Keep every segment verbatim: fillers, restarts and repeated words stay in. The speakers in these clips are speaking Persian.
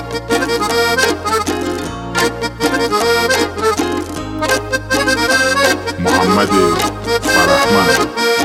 محمد فرحمند.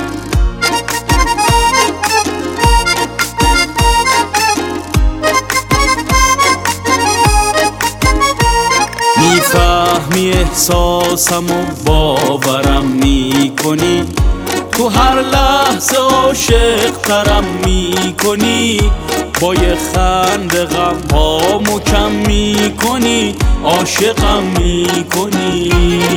میفهمی احساسم و باورم میکنی، تو هر لحظه عاشق ترم میکنی، با یه خنده غم ها مکم میکنی، عاشقم میکنی.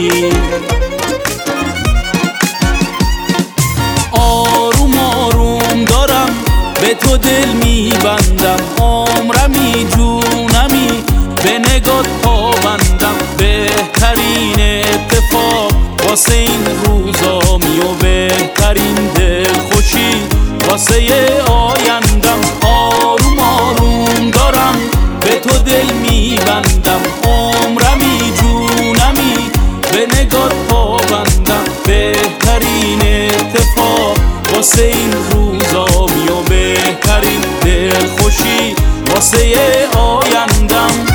آروم آروم دارم به تو دل میبندم، عمرمی جونمی به نگات پابندم، بهترین اتفاق واسه این روزامی و بهترین دل خوشی واسه آیندم. آروم آروم دارم به تو دل میبندم، عمرمی جونمی به نگات پابندم، بهترین اتفاق واسه این روزامی و بهترین دل خوشی واسه آیندم.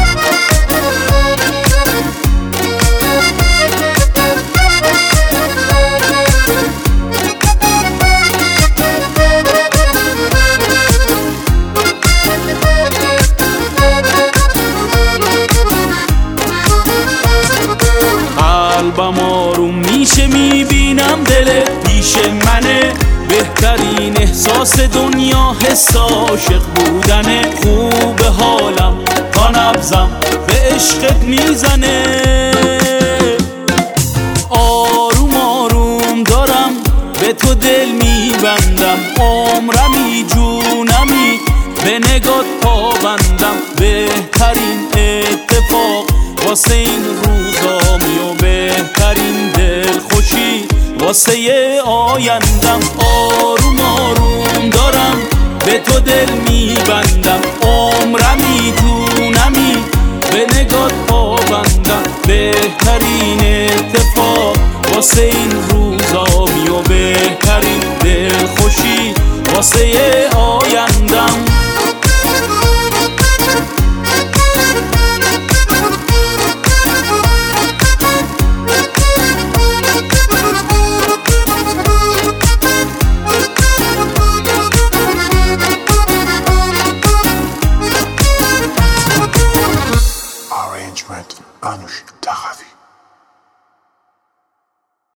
قلبم آروم میشه میبینم دلت پیش منه، بهترین احساس دنیا حس عاشق بودنه، خوب حالم تا نبضم به عشقت میزنه. آروم آروم دارم به تو دل میبندم، عمرمی جونمی به نگات پابندم، بهترین اتفاق واسه این روزامی و بهترین دل خوشی واسه آیندم. آروم آروم دارم به تو دل میبندم، عمرمی جونمی به نگات پابندم، بهترین اتفاق واسه این روزامی و بهترین دل خوشی واسه